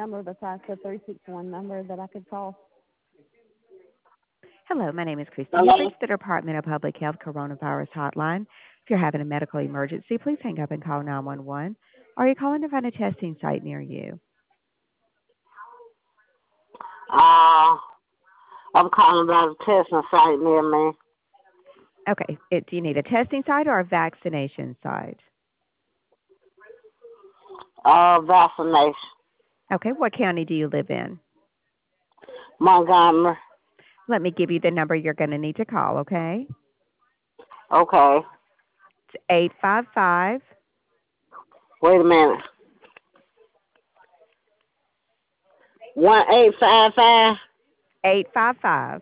number besides the 361 number that I could call? Hello, my name is Christy. You've Hello? reached the Department of Public Health Coronavirus Hotline. If you're having a medical emergency, please hang up and call 911. Are you calling to find a testing site near you? Uh, I'm calling about a testing site near me. Okay. Do you need a testing site or a vaccination site? Vaccination. Okay. What county do you live in? Montgomery. Let me give you the number you're going to need to call, okay? Okay. It's 855. Wait a minute. 1855. 855.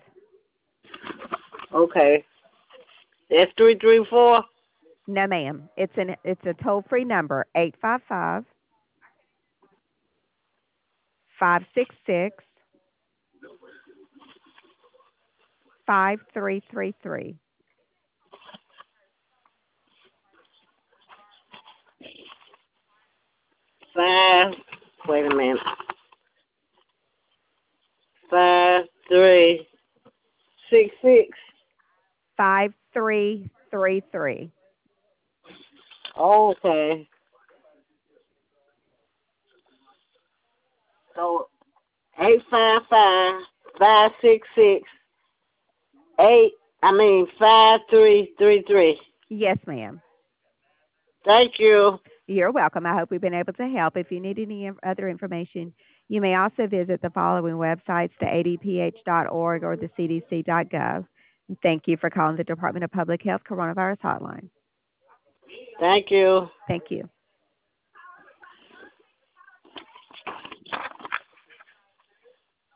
Okay. That's 334. No, ma'am. It's a toll-free number, 855 566 5333. Five. Wait a minute. 5366. 5333. Okay. So 855 566 5333. Yes, ma'am. Thank you. You're welcome. I hope we've been able to help. If you need any other information, you may also visit the following websites, the adph.org or the cdc.gov. And thank you for calling the Department of Public Health Coronavirus Hotline. Thank you. Thank you.